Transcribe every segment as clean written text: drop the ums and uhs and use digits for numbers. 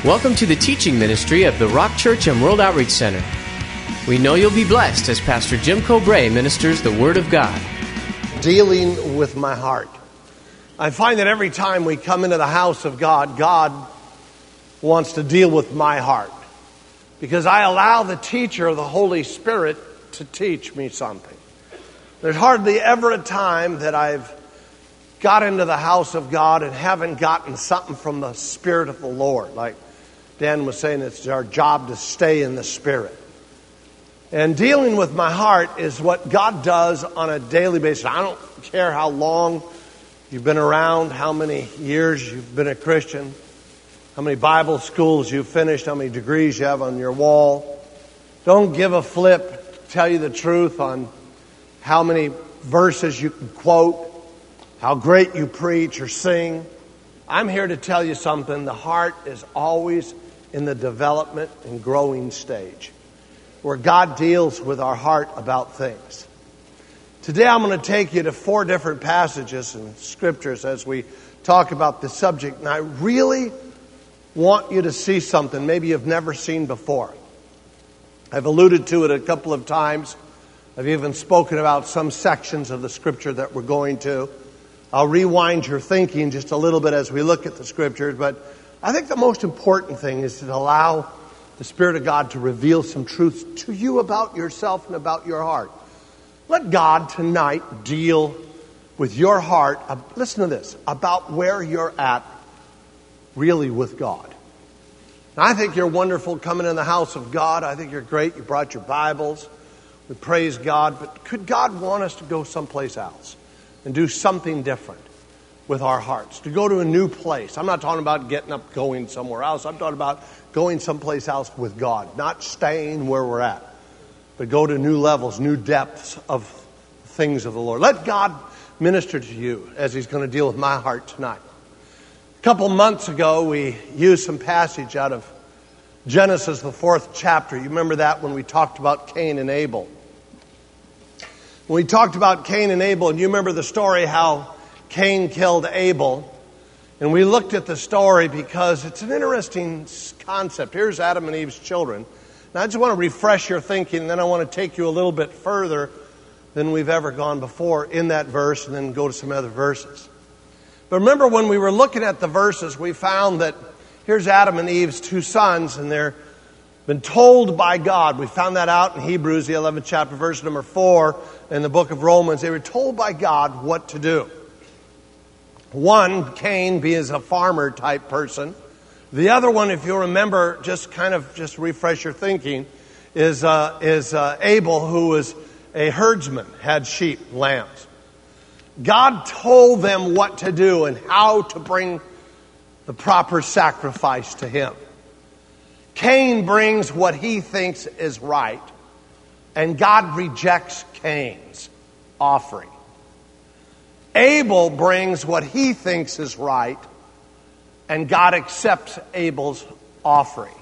Welcome to the teaching ministry of the Rock Church and World Outreach Center. We know you'll be blessed as Pastor Jim Cobrae ministers the Word of God. Dealing with my heart. I find that every time we come into the house of God, God wants to deal with my heart. Because I allow the teacher of the Holy Spirit to teach me something. There's hardly ever a time that I've got into the house of God and haven't gotten something from the Spirit of the Lord. Like Dan was saying, it's our job to stay in the Spirit. And dealing with my heart is what God does on a daily basis. I don't care how long you've been around, how many years you've been a Christian, how many Bible schools you've finished, how many degrees you have on your wall. Don't give a flip, tell you the truth on how many verses you can quote, how great you preach or sing. I'm here to tell you something. The heart is always in the development and growing stage, where God deals with our heart about things. Today I'm going to take you to 4 different passages in Scriptures as we talk about this subject. And I really want you to see something maybe you've never seen before. I've alluded to it a couple of times. I've even spoken about some sections of the Scripture that we're going to. I'll rewind your thinking just a little bit as we look at the Scriptures. But I think the most important thing is to allow the Spirit of God to reveal some truths to you about yourself and about your heart. Let God tonight deal with your heart. Listen to this, about where you're at really with God. Now, I think you're wonderful coming in the house of God. I think you're great. You brought your Bibles. We praise God. But could God want us to go someplace else and do something different with our hearts? To go to a new place. I'm not talking about getting up, going somewhere else. I'm talking about going someplace else with God, not staying where we're at, but go to new levels, new depths of things of the Lord. Let God minister to you as He's going to deal with my heart tonight. A couple months ago, we used some passage out of Genesis, the 4th chapter. You remember that when we talked about Cain and Abel. When we talked about Cain and Abel, and you remember the story how Cain killed Abel. And we looked at the story because it's an interesting concept. Here's Adam and Eve's children. Now, I just want to refresh your thinking, and then I want to take you a little bit further than we've ever gone before in that verse, and then go to some other verses. But remember, when we were looking at the verses, we found that here's Adam and Eve's 2 sons, and they're been told by God. We found that out in Hebrews, the 11th chapter, verse number 4, in the book of Romans. They were told by God what to do. One, Cain, being a farmer type person. The other one, if you remember, just refresh your thinking, is Abel, who was a herdsman, had sheep, lambs. God told them what to do and how to bring the proper sacrifice to Him. Cain brings what he thinks is right, and God rejects Cain's offering. Abel brings what he thinks is right, and God accepts Abel's offering.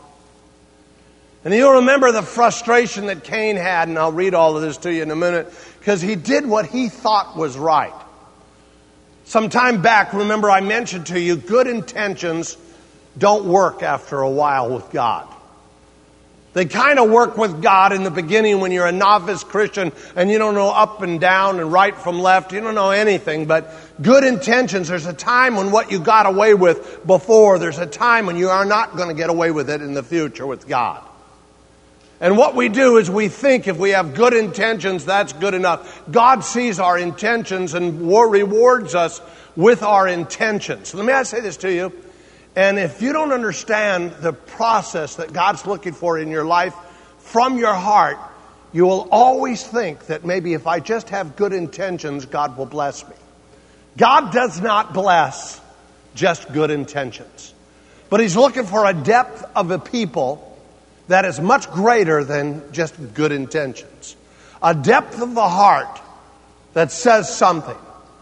And you'll remember the frustration that Cain had, and I'll read all of this to you in a minute, because he did what he thought was right. Some time back, remember I mentioned to you, good intentions don't work after a while with God. They kind of work with God in the beginning when you're a novice Christian and you don't know up and down and right from left. You don't know anything. But good intentions, there's a time when what you got away with before, there's a time when you are not going to get away with it in the future with God. And what we do is we think if we have good intentions, that's good enough. God sees our intentions and rewards us with our intentions. So let me say this to you. And if you don't understand the process that God's looking for in your life from your heart, you will always think that maybe if I just have good intentions, God will bless me. God does not bless just good intentions. But He's looking for a depth of a people that is much greater than just good intentions. A depth of the heart that says something.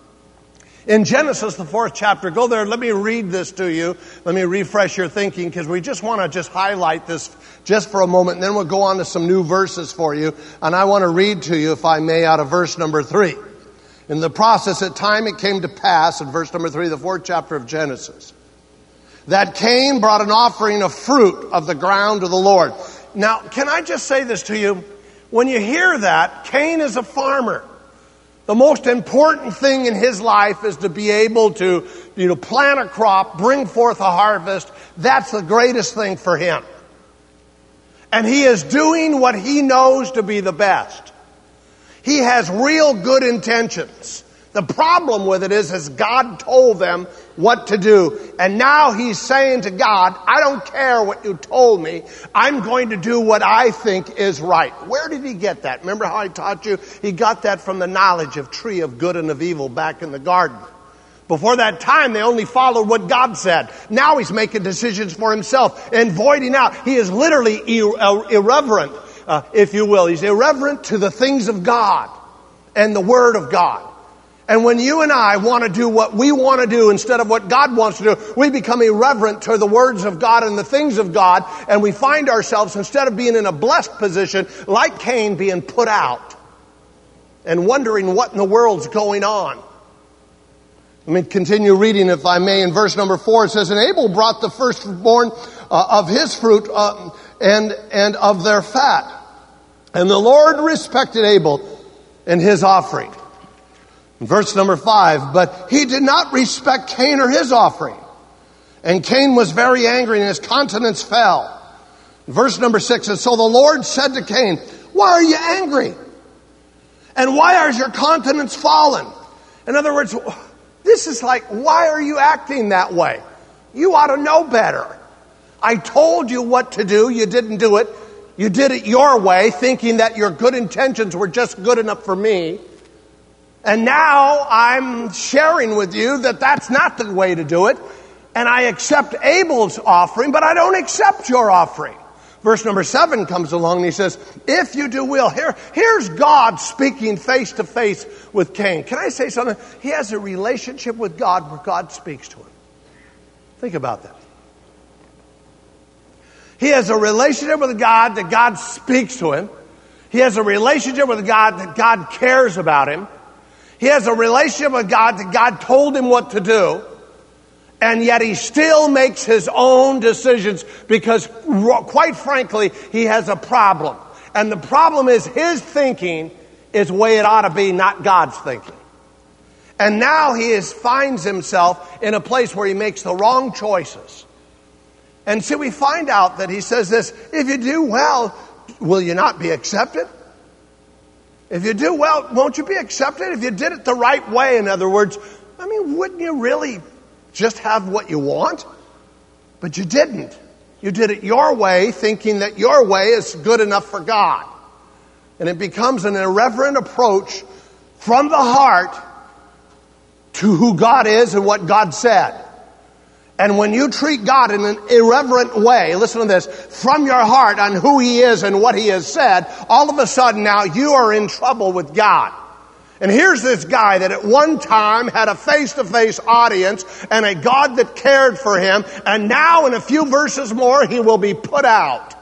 In Genesis, the 4th chapter, go there, let me read this to you. Let me refresh your thinking, because we just want to just highlight this just for a moment, and then we'll go on to some new verses for you. And I want to read to you, if I may, out of verse number 3. In the process, at time it came to pass, in verse number 3, the 4th chapter of Genesis, that Cain brought an offering of fruit of the ground to the Lord. Now, can I just say this to you? When you hear that, Cain is a farmer. The most important thing in his life is to be able to, plant a crop, bring forth a harvest. That's the greatest thing for him. And he is doing what he knows to be the best. He has real good intentions. The problem with it is God told them what to do. And now he's saying to God, I don't care what you told me. I'm going to do what I think is right. Where did he get that? Remember how I taught you? He got that from the knowledge of tree of good and of evil back in the garden. Before that time, they only followed what God said. Now he's making decisions for himself and voiding out. He is literally irreverent, if you will. He's irreverent to the things of God and the Word of God. And when you and I want to do what we want to do instead of what God wants to do, we become irreverent to the words of God and the things of God, and we find ourselves, instead of being in a blessed position, like Cain, being put out and wondering what in the world's going on. Let me continue reading, if I may. In verse number 4, it says, And Abel brought the firstborn of his fruit and of their fat. And the Lord respected Abel and his offering. Verse number 5, but he did not respect Cain or his offering. And Cain was very angry and his countenance fell. Verse number 6, and so the Lord said to Cain, why are you angry? And why is your countenance fallen? In other words, this is like, why are you acting that way? You ought to know better. I told you what to do. You didn't do it. You did it your way, thinking that your good intentions were just good enough for me. And now I'm sharing with you that that's not the way to do it. And I accept Abel's offering, but I don't accept your offering. Verse number 7 comes along and he says, if you do will. Here's God speaking face to face with Cain. Can I say something? He has a relationship with God where God speaks to him. Think about that. He has a relationship with God that God speaks to him. He has a relationship with God that God cares about him. He has a relationship with God that God told him what to do. And yet he still makes his own decisions because, quite frankly, he has a problem. And the problem is his thinking is the way it ought to be, not God's thinking. And now he finds himself in a place where he makes the wrong choices. And so we find out that he says this, if you do well, will you not be accepted? If you do well, won't you be accepted? If you did it the right way, in other words, wouldn't you really just have what you want? But you didn't. You did it your way, thinking that your way is good enough for God. And it becomes an irreverent approach from the heart to who God is and what God said. And when you treat God in an irreverent way, listen to this, from your heart on who He is and what He has said, all of a sudden now you are in trouble with God. And here's this guy that at one time had a face-to-face audience and a God that cared for him, and now in a few verses more he will be put out.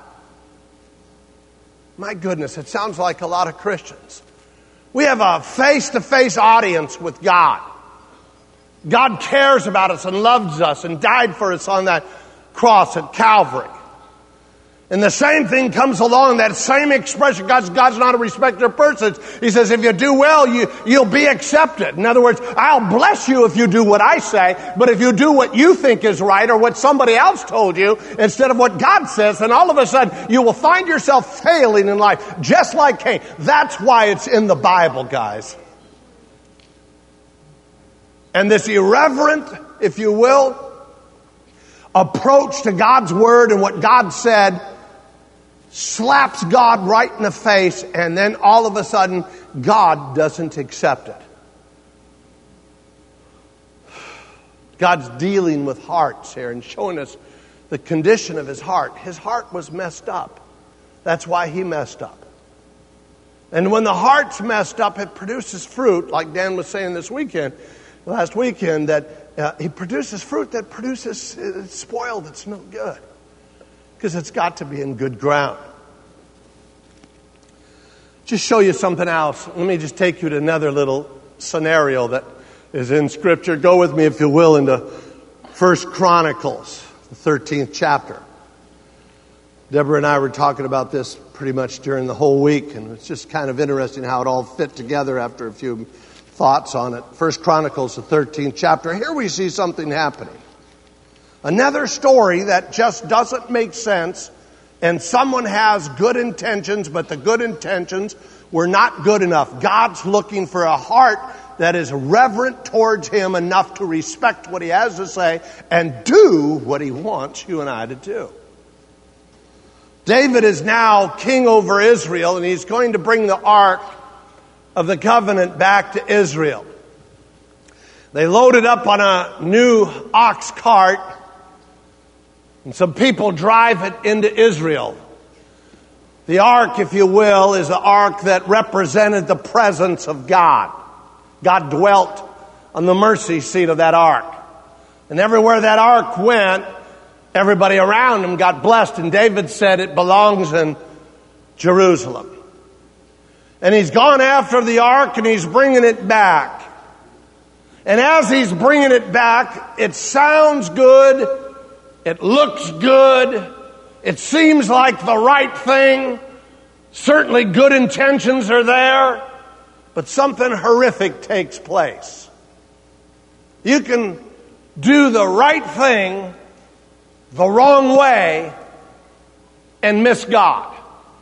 My goodness, it sounds like a lot of Christians. We have a face-to-face audience with God. God cares about us and loves us and died for us on that cross at Calvary. And the same thing comes along, that same expression. God's not a respecter of persons. He says, if you do well, you'll be accepted. In other words, I'll bless you if you do what I say, but if you do what you think is right or what somebody else told you instead of what God says, then all of a sudden you will find yourself failing in life, just like Cain. That's why it's in the Bible, guys. And this irreverent, if you will, approach to God's Word and what God said slaps God right in the face, and then all of a sudden, God doesn't accept it. God's dealing with hearts here and showing us the condition of his heart. His heart was messed up. That's why he messed up. And when the heart's messed up, it produces fruit, like Dan was saying last weekend, that he produces fruit that produces spoil that's no good. Because it's got to be in good ground. Just show you something else. Let me just take you to another little scenario that is in Scripture. Go with me, if you will, into 1 Chronicles. the 13th chapter. Deborah and I were talking about this pretty much during the whole week, and it's just kind of interesting how it all fit together after a few thoughts on it. 1 Chronicles, the 13th chapter. Here we see something happening. Another story that just doesn't make sense, and someone has good intentions, but the good intentions were not good enough. God's looking for a heart that is reverent towards Him enough to respect what He has to say and do what He wants you and I to do. David is now king over Israel, and he's going to bring the Ark of the Covenant back to Israel. They loaded up on a new ox cart, and some people drive it into Israel. The Ark, if you will, is the Ark that represented the presence of God. God dwelt on the mercy seat of that Ark. And everywhere that Ark went, everybody around him got blessed, and David said it belongs in Jerusalem. And he's gone after the Ark, and he's bringing it back. And as he's bringing it back, it sounds good, it looks good, it seems like the right thing. Certainly good intentions are there, but something horrific takes place. You can do the right thing the wrong way and miss God.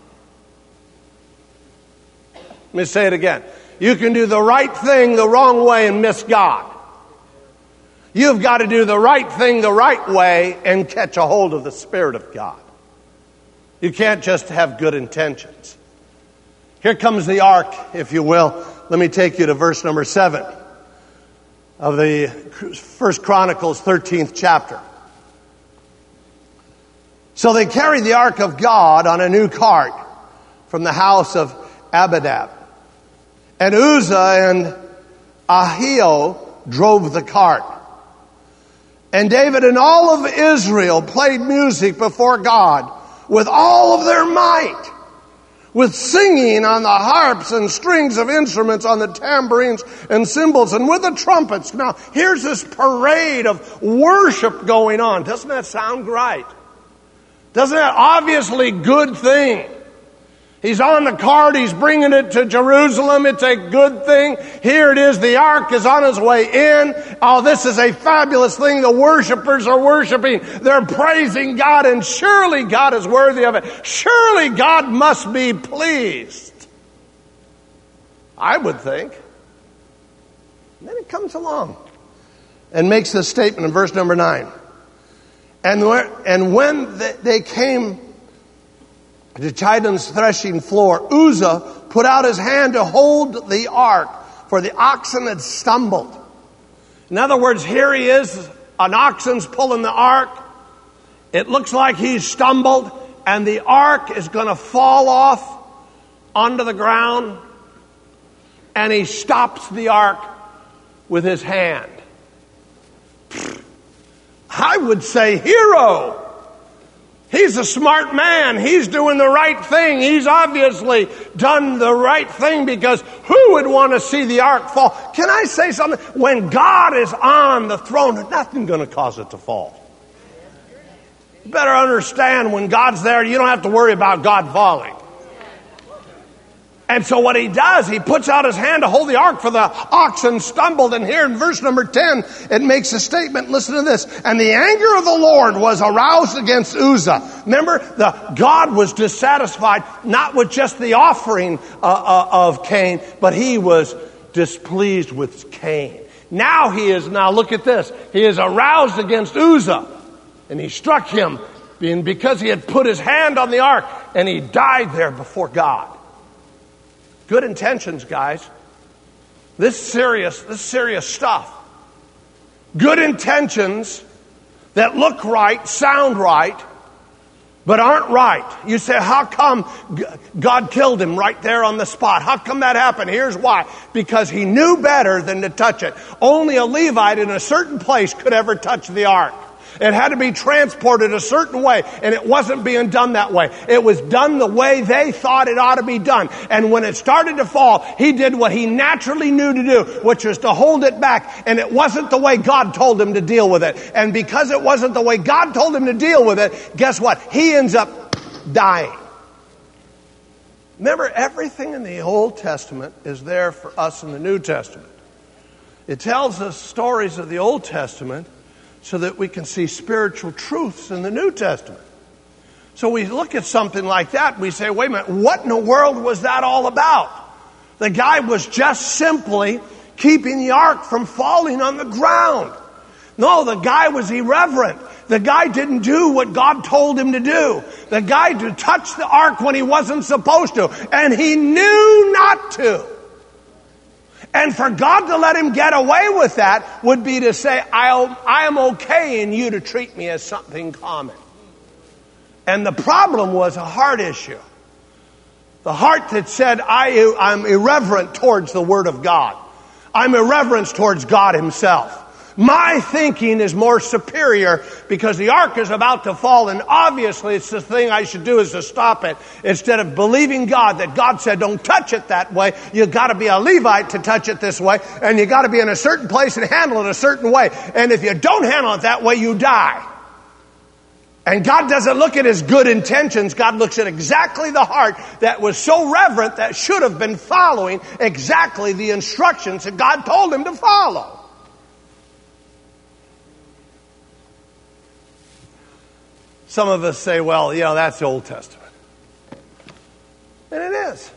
Let me say it again. You can do the right thing the wrong way and miss God. You've got to do the right thing the right way and catch a hold of the Spirit of God. You can't just have good intentions. Here comes the Ark, if you will. Let me take you to verse number 7 of the 1 Chronicles 13th chapter. So they carried the Ark of God on a new cart from the house of Abinadab. And Uzzah and Ahio drove the cart. And David and all of Israel played music before God with all of their might, with singing on the harps and strings of instruments, on the tambourines and cymbals, and with the trumpets. Now, here's this parade of worship going on. Doesn't that sound great? Doesn't that obviously good thing? He's on the cart. He's bringing it to Jerusalem. It's a good thing. Here it is. The Ark is on his way in. Oh, this is a fabulous thing. The worshipers are worshiping. They're praising God, and surely God is worthy of it. Surely God must be pleased, I would think. And then it comes along and makes this statement in verse number 9. And when they came to Chidon's threshing floor, Uzzah put out his hand to hold the ark, for the oxen had stumbled. In other words, here he is, an oxen's pulling the ark. It looks like he's stumbled, and the ark is going to fall off onto the ground, and he stops the ark with his hand. I would say hero. He's a smart man. He's doing the right thing. He's obviously done the right thing, because who would want to see the ark fall? Can I say something? When God is on the throne, nothing's going to cause it to fall. You better understand, when God's there, you don't have to worry about God falling. And so what he does, he puts out his hand to hold the ark, for the oxen stumbled. And here in verse number 10, it makes a statement. Listen to this. And the anger of the Lord was aroused against Uzzah. Remember, God was dissatisfied, not with just the offering of Cain, but he was displeased with Cain. Now look at this. He is aroused against Uzzah. And he struck him because he had put his hand on the ark, and he died there before God. Good intentions, guys. This serious stuff. Good intentions that look right, sound right, but aren't right. You say, how come God killed him right there on the spot? How come that happened? Here's why. Because he knew better than to touch it. Only a Levite in a certain place could ever touch the ark. It had to be transported a certain way, and it wasn't being done that way. It was done the way they thought it ought to be done. And when it started to fall, he did what he naturally knew to do, which was to hold it back. And it wasn't the way God told him to deal with it. And because it wasn't the way God told him to deal with it, guess what? He ends up dying. Remember, everything in the Old Testament is there for us in the New Testament. It tells us stories of the Old Testament so that we can see spiritual truths in the New Testament. So we look at something like that and we say, wait a minute, what in the world was that all about? The guy was just simply keeping the ark from falling on the ground. No, the guy was irreverent. The guy didn't do what God told him to do. The guy did touch the ark when he wasn't supposed to. And he knew not to. And for God to let him get away with that would be to say, I am okay in you to treat me as something common. And the problem was a heart issue. The heart that said, I'm irreverent towards the Word of God. I'm irreverent towards God Himself. My thinking is more superior because the ark is about to fall, and obviously it's the thing I should do is to stop it. Instead of believing God that God said don't touch it that way, you've got to be a Levite to touch it this way, and you've got to be in a certain place and handle it a certain way. And if you don't handle it that way, you die. And God doesn't look at his good intentions. God looks at exactly the heart that was so reverent that should have been following exactly the instructions that God told him to follow. Some of us say, well, that's the Old Testament. And it is.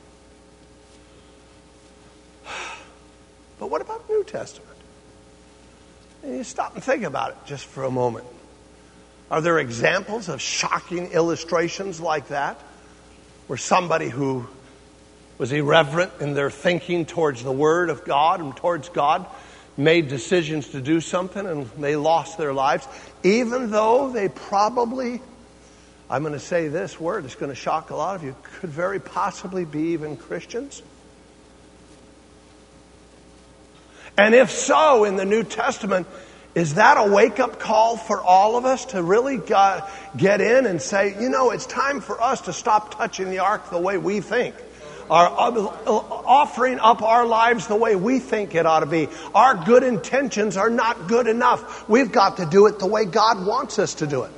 But what about New Testament? And you stop and think about it just for a moment. Are there examples of shocking illustrations like that? Where somebody who was irreverent in their thinking towards the Word of God and towards God made decisions to do something and they lost their lives, even though they probably, I'm going to say this word, it's going to shock a lot of you, could very possibly be even Christians? And if so, in the New Testament, is that a wake-up call for all of us to really get in and say, it's time for us to stop touching the ark the way we think. Offering up our lives the way we think it ought to be. Our good intentions are not good enough. We've got to do it the way God wants us to do it.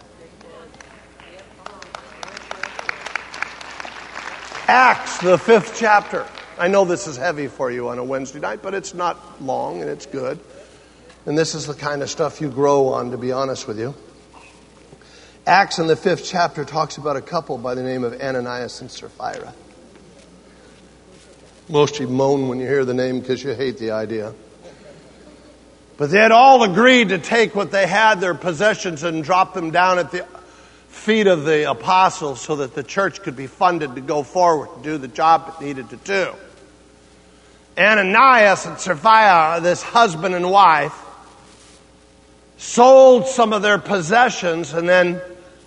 Acts, the 5th chapter. I know this is heavy for you on a Wednesday night, but it's not long and it's good. And this is the kind of stuff you grow on, to be honest with you. Acts in the 5th chapter talks about a couple by the name of Ananias and Sapphira. Most of you moan when you hear the name because you hate the idea. But they had all agreed to take what they had, their possessions, and drop them down at the feet of the apostles so that the church could be funded to go forward and do the job it needed to do. Ananias and Sapphira, this husband and wife, sold some of their possessions and then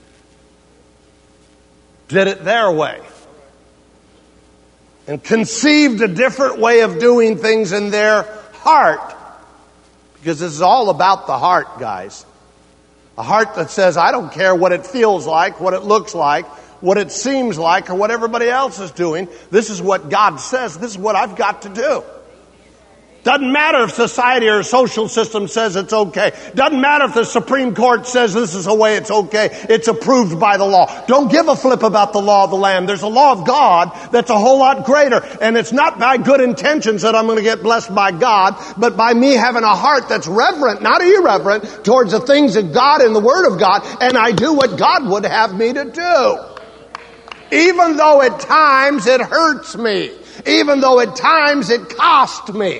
did it their way. And conceived a different way of doing things in their heart. Because this is all about the heart, guys. A heart that says, I don't care what it feels like, what it looks like, what it seems like, or what everybody else is doing. This is what God says. This is what I've got to do. Doesn't matter if society or social system says it's okay. Doesn't matter if the Supreme Court says this is the way it's okay. It's approved by the law. Don't give a flip about the law of the land. There's a law of God that's a whole lot greater. And it's not by good intentions that I'm going to get blessed by God, but by me having a heart that's reverent, not irreverent, towards the things of God and the Word of God. And I do what God would have me to do. Even though at times it hurts me. Even though at times it cost me.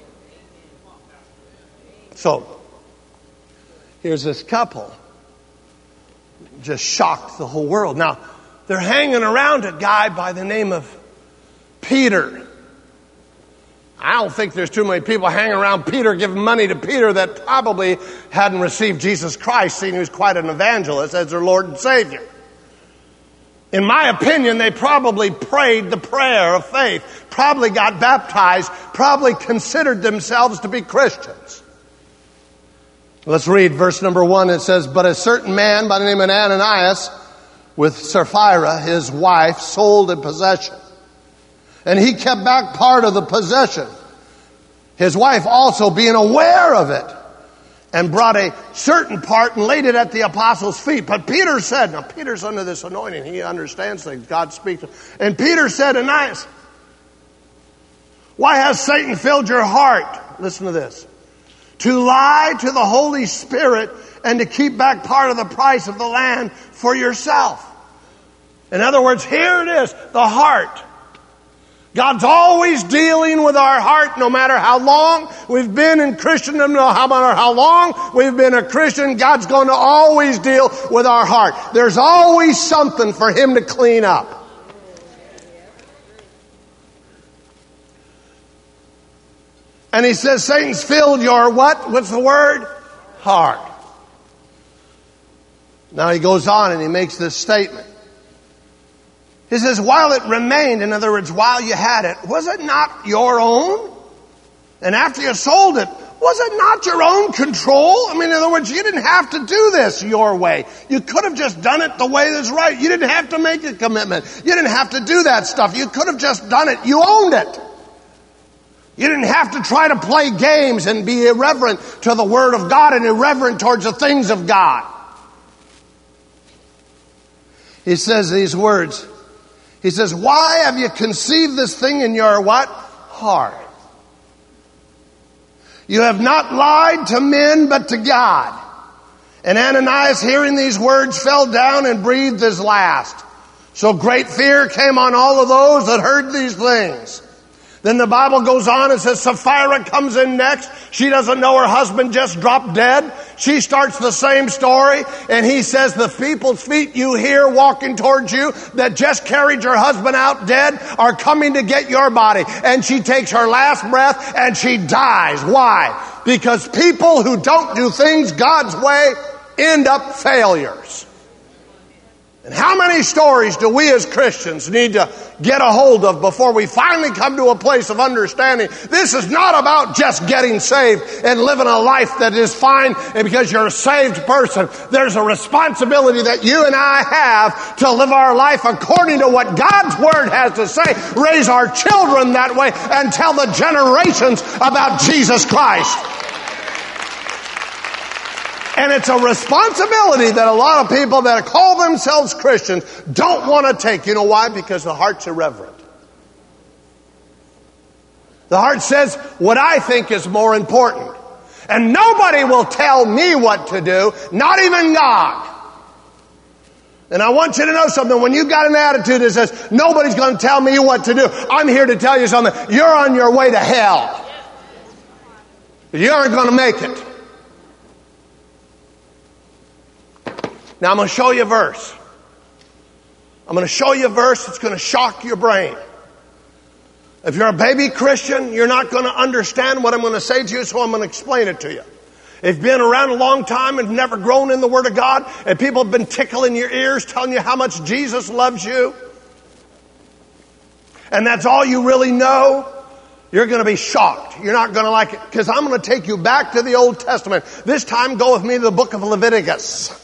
So, here's this couple. Just shocked the whole world. Now, they're hanging around a guy by the name of Peter. I don't think there's too many people hanging around Peter giving money to Peter that probably hadn't received Jesus Christ, seeing he was quite an evangelist as their Lord and Savior. In my opinion, they probably prayed the prayer of faith, probably got baptized, probably considered themselves to be Christians. Let's read verse number 1. It says, "But a certain man by the name of Ananias, with Sapphira, his wife, sold a possession. And he kept back part of the possession, his wife also being aware of it, and brought a certain part and laid it at the apostles' feet. But Peter said," now Peter's under this anointing, he understands things, God speaks. "And Peter said, Ananias, why has Satan filled your heart," listen to this, "to lie to the Holy Spirit and to keep back part of the price of the land for yourself?" In other words, here it is, the heart. God's always dealing with our heart, no matter how long we've been in Christendom, no matter how long we've been a Christian, God's going to always deal with our heart. There's always something for Him to clean up. And He says, Satan's filled your what? What's the word? Heart. Now He goes on and He makes this statement. He says, while it remained, in other words, while you had it, was it not your own? And after you sold it, was it not your own control? I mean, in other words, you didn't have to do this your way. You could have just done it the way that's right. You didn't have to make a commitment. You didn't have to do that stuff. You could have just done it. You owned it. You didn't have to try to play games and be irreverent to the Word of God and irreverent towards the things of God. He says these words. He says, why have you conceived this thing in your what? Heart. You have not lied to men, but to God. And Ananias, hearing these words, fell down and breathed his last. So great fear came on all of those that heard these things. Then the Bible goes on and says Sapphira comes in next. She doesn't know her husband just dropped dead. She starts the same story. And he says, the people's feet you hear walking towards you that just carried your husband out dead are coming to get your body. And she takes her last breath and she dies. Why? Because people who don't do things God's way end up failures. And how many stories do we as Christians need to get a hold of before we finally come to a place of understanding? This is not about just getting saved and living a life that is fine and because you're a saved person. There's a responsibility that you and I have to live our life according to what God's Word has to say, raise our children that way, and tell the generations about Jesus Christ. And it's a responsibility that a lot of people that call themselves Christians don't want to take. You know why? Because the heart's irreverent. The heart says what I think is more important. And nobody will tell me what to do, not even God. And I want you to know something. When you've got an attitude that says, nobody's going to tell me what to do, I'm here to tell you something. You're on your way to hell. You aren't going to make it. Now I'm going to show you a verse. I'm going to show you a verse that's going to shock your brain. If you're a baby Christian, you're not going to understand what I'm going to say to you, so I'm going to explain it to you. If you've been around a long time and never grown in the Word of God, and people have been tickling your ears, telling you how much Jesus loves you, and that's all you really know, you're going to be shocked. You're not going to like it, because I'm going to take you back to the Old Testament. This time, go with me to the book of Leviticus.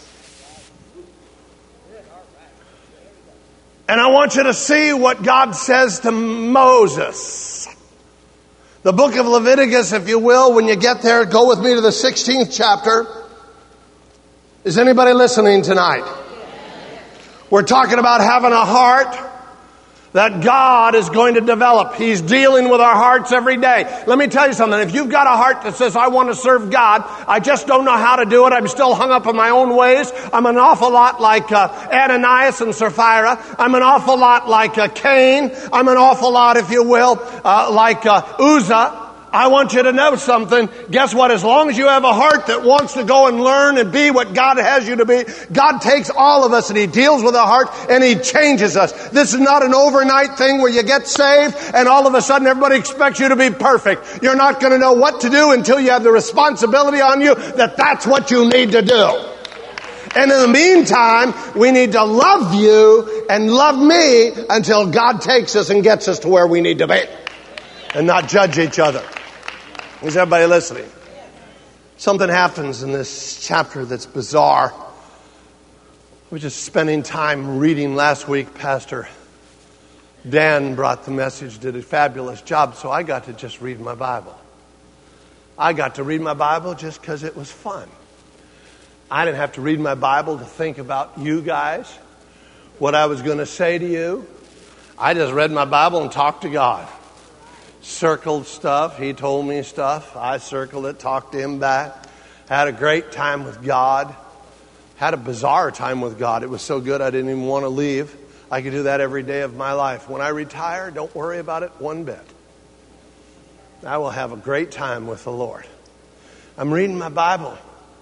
And I want you to see what God says to Moses. The book of Leviticus, if you will, when you get there, go with me to the 16th chapter. Is anybody listening tonight? We're talking about having a heart that God is going to develop. He's dealing with our hearts every day. Let me tell you something. If you've got a heart that says, I want to serve God, I just don't know how to do it, I'm still hung up in my own ways, I'm an awful lot like Ananias and Sapphira, I'm an awful lot like Cain, I'm an awful lot, if you will, like Uzzah. I want you to know something. Guess what? As long as you have a heart that wants to go and learn and be what God has you to be, God takes all of us and He deals with our heart and He changes us. This is not an overnight thing where you get saved and all of a sudden everybody expects you to be perfect. You're not going to know what to do until you have the responsibility on you that that's what you need to do. And in the meantime, we need to love you and love me until God takes us and gets us to where we need to be and not judge each other. Is everybody listening? Something happens in this chapter that's bizarre. I was just spending time reading last week. Pastor Dan brought the message, did a fabulous job, so I got to just read my Bible. I got to read my Bible just because it was fun. I didn't have to read my Bible to think about you guys, what I was going to say to you. I just read my Bible and talked to God. Circled stuff. He told me stuff. I circled it, talked to him back. Had a great time with God. Had a bizarre time with God. It was so good I didn't even want to leave. I could do that every day of my life. When I retire, don't worry about it one bit. I will have a great time with the Lord. I'm reading my Bible.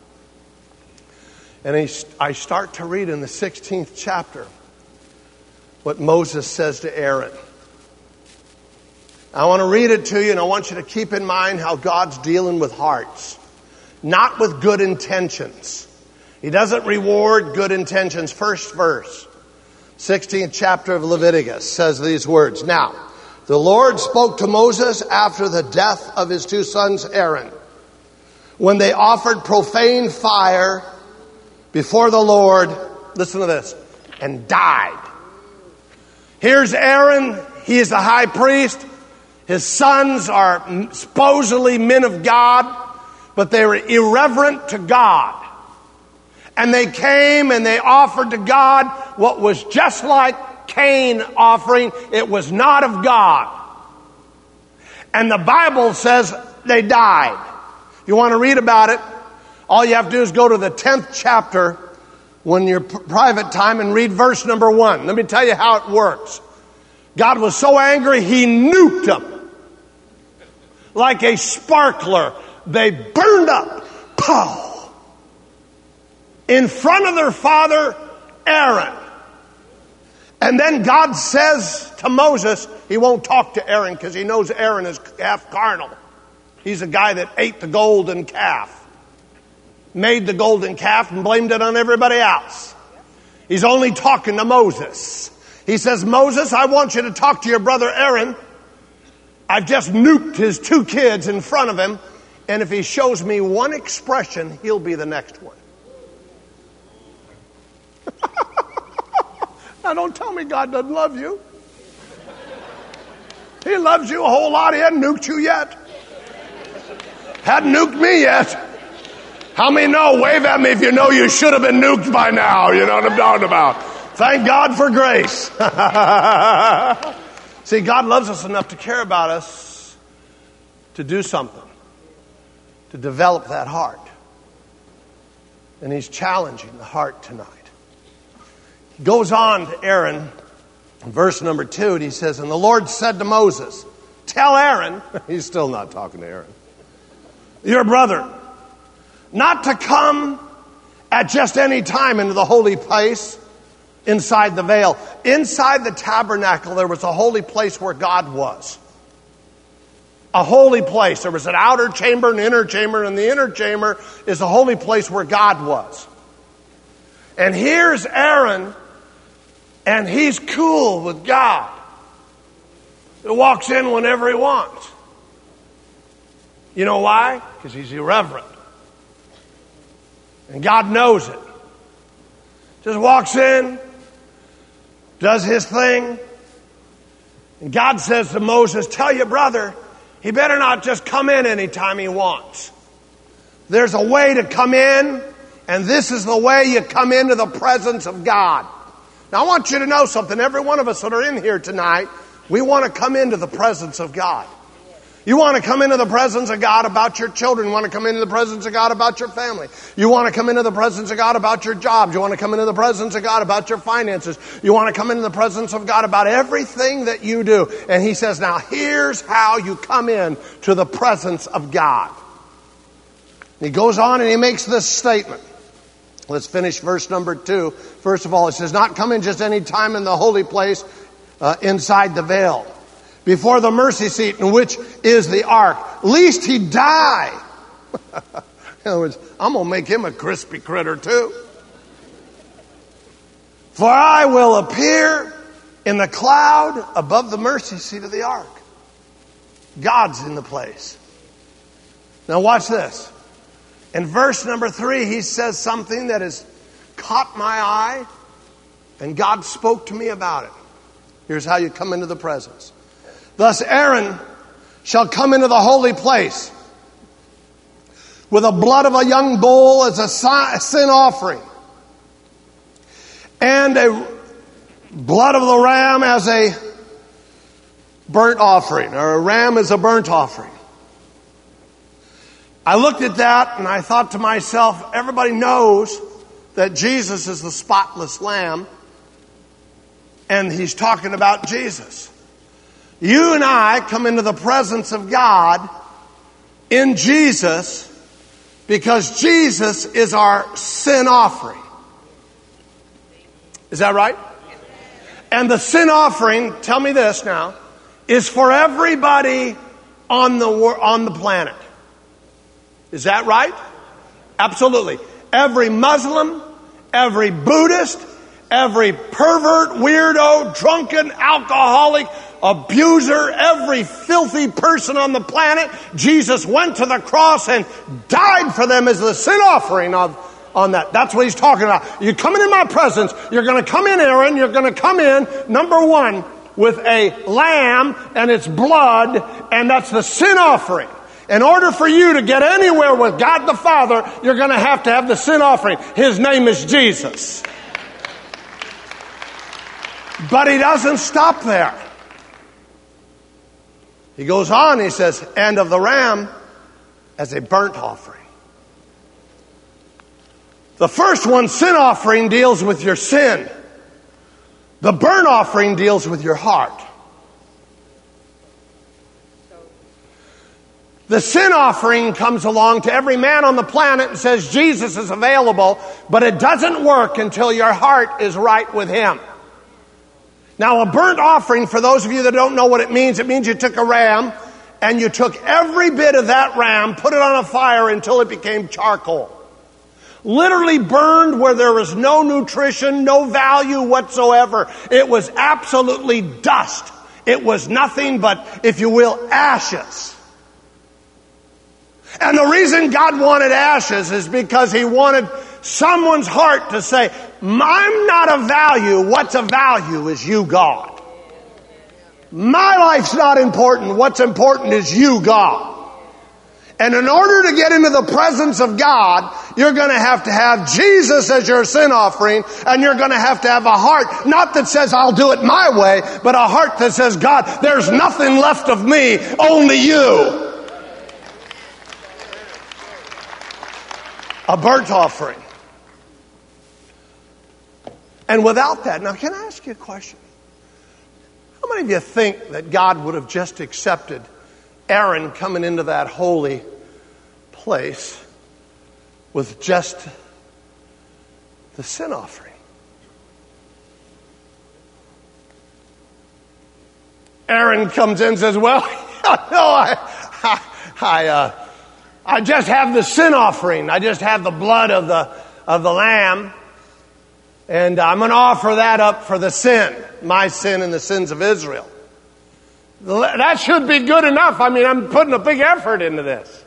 And I start to read in the 16th chapter what Moses says to Aaron. I want to read it to you, and I want you to keep in mind how God's dealing with hearts, not with good intentions. He doesn't reward good intentions. First verse, 16th chapter of Leviticus says these words. Now, the Lord spoke to Moses after the death of his two sons Aaron, when they offered profane fire before the Lord, listen to this, and died. Here's Aaron. He is the high priest. His sons are supposedly men of God, but they were irreverent to God. And they came and they offered to God what was just like Cain offering. It was not of God. And the Bible says they died. If you want to read about it, all you have to do is go to the 10th chapter when you're private time and read verse number 1. Let me tell you how it works. God was so angry, he nuked them. Like a sparkler, they burned up. Pow! In front of their father, Aaron. And then God says to Moses, he won't talk to Aaron because he knows Aaron is half carnal. He's a guy that ate the golden calf. Made the golden calf and blamed it on everybody else. He's only talking to Moses. He says, Moses, I want you to talk to your brother Aaron. I've just nuked his two kids in front of him, and if he shows me one expression, he'll be the next one. Now don't tell me God doesn't love you. He loves you a whole lot. He hasn't nuked you yet. Hadn't nuked me yet. How many know? Wave at me if you know you should have been nuked by now. You know what I'm talking about. Thank God for grace. See, God loves us enough to care about us, to do something, to develop that heart. And he's challenging the heart tonight. He goes on to Aaron, in verse number 2, and he says, and the Lord said to Moses, tell Aaron, he's still not talking to Aaron, your brother, not to come at just any time into the holy place inside the veil. Inside the tabernacle, there was a holy place where God was. A holy place. There was an outer chamber, an inner chamber, and the inner chamber is a holy place where God was. And here's Aaron, and he's cool with God. He walks in whenever he wants. You know why? Because he's irreverent. And God knows it. Just walks in, does his thing. And God says to Moses, tell your brother, he better not just come in anytime he wants. There's a way to come in, and this is the way you come into the presence of God. Now I want you to know something. Every one of us that are in here tonight, we want to come into the presence of God. You want to come into the presence of God about your children. You want to come into the presence of God about your family. You want to come into the presence of God about your jobs. You want to come into the presence of God about your finances. You want to come into the presence of God about everything that you do. And he says, now here's how you come in to the presence of God. And he goes on and he makes this statement. Let's finish verse number 2. First of all, it says, not come in just any time in the holy place inside the veil, before the mercy seat, in which is the ark, lest he die. In other words, I'm going to make him a crispy critter too. For I will appear in the cloud above the mercy seat of the ark. God's in the place. Now watch this. In verse number 3, he says something that has caught my eye, and God spoke to me about it. Here's how you come into the presence. Thus Aaron shall come into the holy place with the blood of a young bull as a sin offering, and a blood of the ram as a burnt offering, or a ram as a burnt offering. I looked at that and I thought to myself, everybody knows that Jesus is the spotless lamb, and he's talking about Jesus. You and I come into the presence of God in Jesus because Jesus is our sin offering. Is that right? And the sin offering, tell me this now, is for everybody on the planet. Is that right? Absolutely. Every Muslim, every Buddhist, every pervert, weirdo, drunken, alcoholic, abuser, every filthy person on the planet, Jesus went to the cross and died for them as the sin offering on that. That's what he's talking about. You're coming in my presence. You're going to come in, Aaron. You're going to come in, number one, with a lamb and its blood, and that's the sin offering. In order for you to get anywhere with God the Father, you're going to have the sin offering. His name is Jesus. But he doesn't stop there. He goes on, he says, and of the ram as a burnt offering. The first one, sin offering, deals with your sin. The burnt offering deals with your heart. The sin offering comes along to every man on the planet and says Jesus is available, but it doesn't work until your heart is right with him. Now, a burnt offering, for those of you that don't know what it means you took a ram and you took every bit of that ram, put it on a fire until it became charcoal. Literally burned where there was no nutrition, no value whatsoever. It was absolutely dust. It was nothing but, if you will, ashes. And the reason God wanted ashes is because he wanted someone's heart to say, I'm not of value. What's of value is you, God. My life's not important. What's important is you, God. And in order to get into the presence of God, you're going to have Jesus as your sin offering, and you're going to have a heart, not that says, I'll do it my way, but a heart that says, God, there's nothing left of me, only you. A burnt offering. And without that, now can I ask you a question? How many of you think that God would have just accepted Aaron coming into that holy place with just the sin offering? Aaron comes in and says, well, no, I just have the sin offering. I just have the blood of the lamb. And I'm going to offer that up for the sin, my sin and the sins of Israel. That should be good enough. I mean, I'm putting a big effort into this.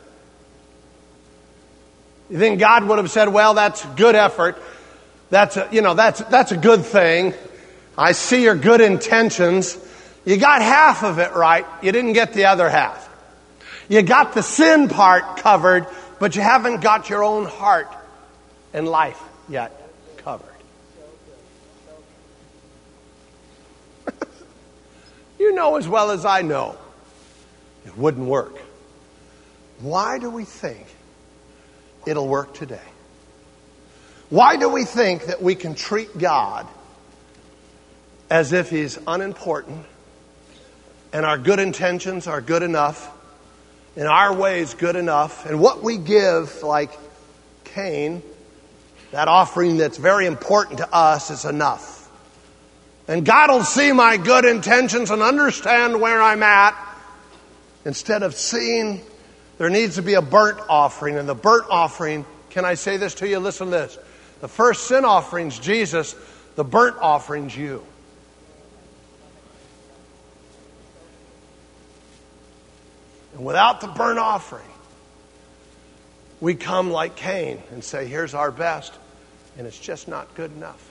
You think God would have said, well, that's good effort. That's a good thing. I see your good intentions. You got half of it right. You didn't get the other half. You got the sin part covered, but you haven't got your own heart and life yet covered. You know as well as I know, it wouldn't work. Why do we think it'll work today? Why do we think that we can treat God as if he's unimportant and our good intentions are good enough and our ways good enough, and what we give, like Cain, that offering that's very important to us, is enough? And God will see my good intentions and understand where I'm at, instead of seeing there needs to be a burnt offering. And the burnt offering, can I say this to you? Listen to this. The first sin offering's Jesus. The burnt offering's you. And without the burnt offering, We come like Cain and say, here's our best, and it's just not good enough.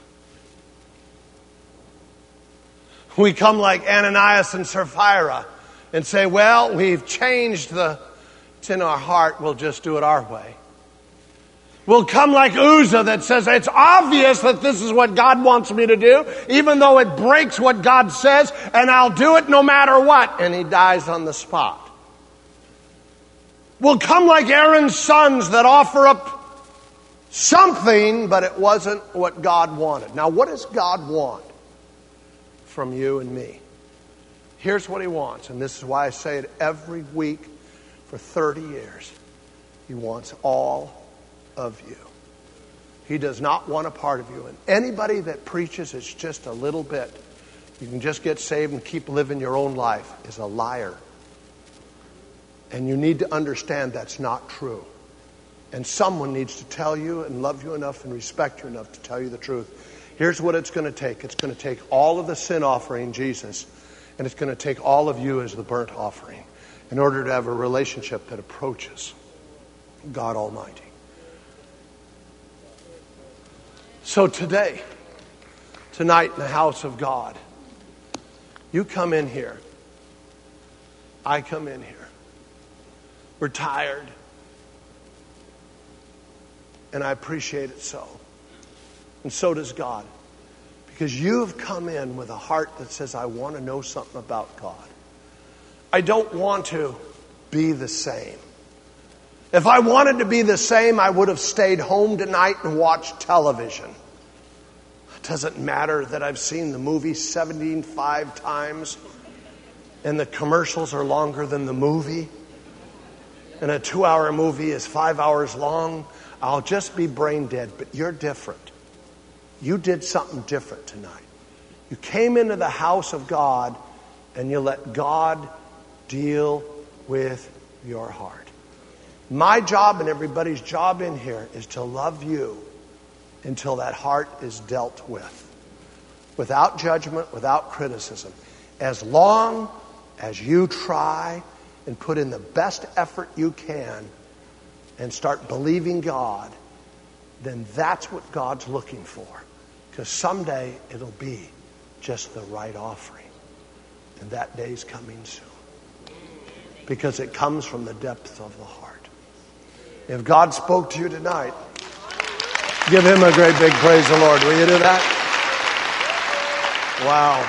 We come like Ananias and Sapphira and say, well, we've changed it's in our heart, we'll just do it our way. We'll come like Uzzah that says, it's obvious that this is what God wants me to do, even though it breaks what God says, and I'll do it no matter what. And he dies on the spot. We'll come like Aaron's sons that offer up something, but it wasn't what God wanted. Now, what does God want from you and me? Here's what he wants, and this is why I say it every week for 30 years. He wants all of you. He does not want a part of you. And anybody that preaches it's just a little bit, you can just get saved and keep living your own life, is a liar. And you need to understand that's not true. And someone needs to tell you and love you enough and respect you enough to tell you the truth. Here's what it's going to take. It's going to take all of the sin offering, Jesus, and it's going to take all of you as the burnt offering in order to have a relationship that approaches God Almighty. So tonight in the house of God, you come in here. I come in here. We're tired. And I appreciate it so. And so does God. Because you have come in with a heart that says, I want to know something about God. I don't want to be the same. If I wanted to be the same, I would have stayed home tonight and watched television. It doesn't matter that I've seen the movie 75 times and the commercials are longer than the movie. And a 2-hour movie is 5 hours long. I'll just be brain dead, but you're different. You did something different tonight. You came into the house of God and you let God deal with your heart. My job and everybody's job in here is to love you until that heart is dealt with. Without judgment, without criticism. As long as you try and put in the best effort you can and start believing God, then that's what God's looking for. Because someday it'll be just the right offering. And that day's coming soon. Because it comes from the depth of the heart. If God spoke to you tonight, give him a great big praise the Lord. Will you do that? Wow.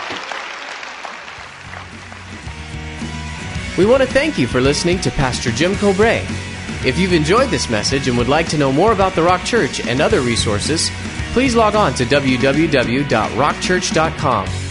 We want to thank you for listening to Pastor Jim Cobrae. If you've enjoyed this message and would like to know more about the Rock Church and other resources, please log on to www.rockchurch.com.